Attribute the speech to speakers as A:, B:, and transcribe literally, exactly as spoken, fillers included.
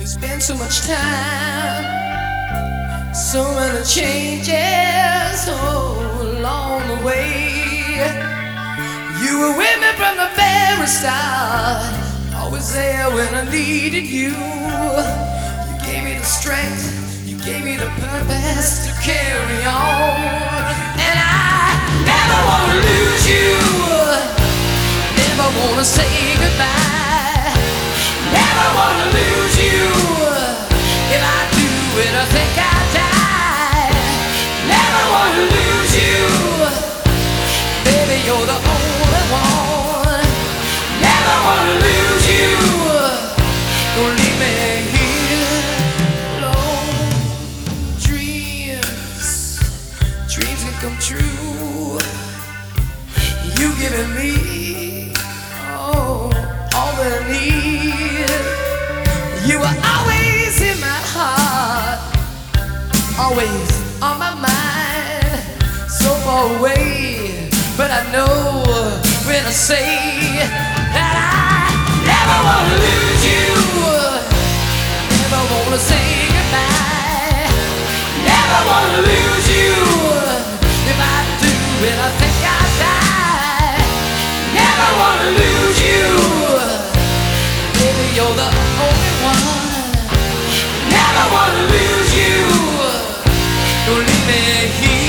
A: Spend so much time, so many changes oh, along the way. You were with me from the very start, always there when I needed you. You gave me the strength, you gave me the purpose to carry on. And I never want to lose you, never want to say goodbye, never want to lose you. If I do it, I think I die. Never want to lose you, baby, you're the only one. Never want to lose you, don't leave me here alone. Dreams, dreams can come true. You giving me oh, all that I need. You were always in my heart, always on my mind, so far away, but I know when I say that I never want to lose you, never want to say goodbye, never want to lose you. If I do it, I think I die. Never want to lose you, baby, you're the only one. Never want to lose you, don't leave me here.